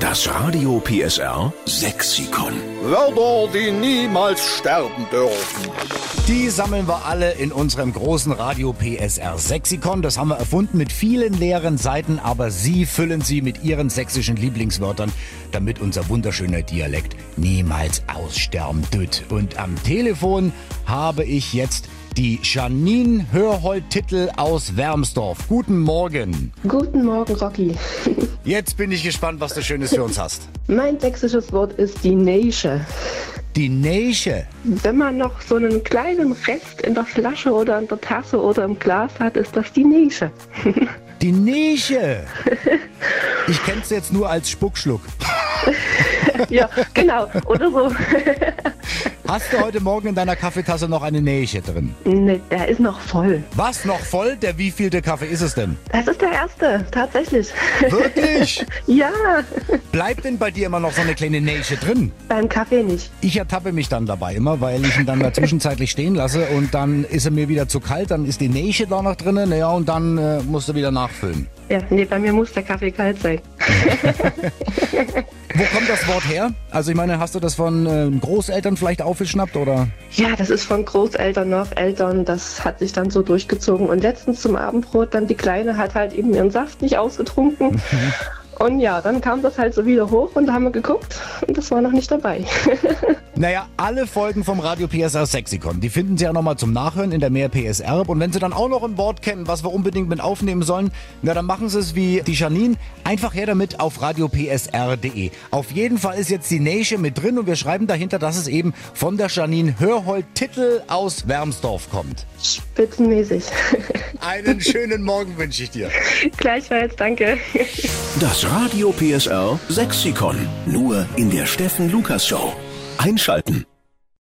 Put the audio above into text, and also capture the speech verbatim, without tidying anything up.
Das Radio P S R Sexikon. Wörter, die niemals sterben dürfen. Die sammeln wir alle in unserem großen Radio P S R Sexikon. Das haben wir erfunden mit vielen leeren Seiten, aber Sie füllen sie mit Ihren sächsischen Lieblingswörtern, damit unser wunderschöner Dialekt niemals aussterben tut. Und am Telefon habe ich jetzt die Janine Hörhold-Titel aus Wermsdorf. Guten Morgen. Guten Morgen, Rocky. Jetzt bin ich gespannt, was du Schönes für uns hast. Mein sächsisches Wort ist die Neische. Die Neische. Wenn man noch so einen kleinen Rest in der Flasche oder in der Tasse oder im Glas hat, ist das die Neische. Die Neische. Ich kenn's jetzt nur als Spuckschluck. Ja, genau. Oder so. Hast du heute Morgen in deiner Kaffeetasse noch eine Neische drin? Ne, der ist noch voll. Was, noch voll? Der wievielte Kaffee ist es denn? Das ist der erste, tatsächlich. Wirklich? Ja. Bleibt denn bei dir immer noch so eine kleine Neische drin? Beim Kaffee nicht. Ich ertappe mich dann dabei immer, weil ich ihn dann da zwischenzeitlich stehen lasse und dann ist er mir wieder zu kalt, dann ist die Neische da noch drin, naja, und dann äh, musst du wieder nachfüllen. Ja, nee, bei mir muss der Kaffee kalt sein. Wo kommt das Wort her? Also ich meine, hast du das von äh, Großeltern vielleicht aufgeschnappt, oder? Ja, das ist von Großeltern nach Eltern, das hat sich dann so durchgezogen. Und letztens zum Abendbrot, dann die Kleine hat halt eben ihren Saft nicht ausgetrunken. Und ja, dann kam das halt so wieder hoch und da haben wir geguckt und das war noch nicht dabei. Naja, alle Folgen vom Radio P S R Sexikon, die finden Sie ja nochmal zum Nachhören in der Mehr P S R. Und wenn Sie dann auch noch ein Wort kennen, was wir unbedingt mit aufnehmen sollen, na dann machen Sie es wie die Janine. Einfach her damit auf radio p s r punkt d e. Auf jeden Fall ist jetzt die Neische mit drin und wir schreiben dahinter, dass es eben von der Janine Hörhold-Titel aus Wermsdorf kommt. Spitzenmäßig. Einen schönen Morgen wünsche ich dir. Gleichfalls, danke. Das Radio P S R Sexikon. Nur in der Steffen Lukas Show. Einschalten.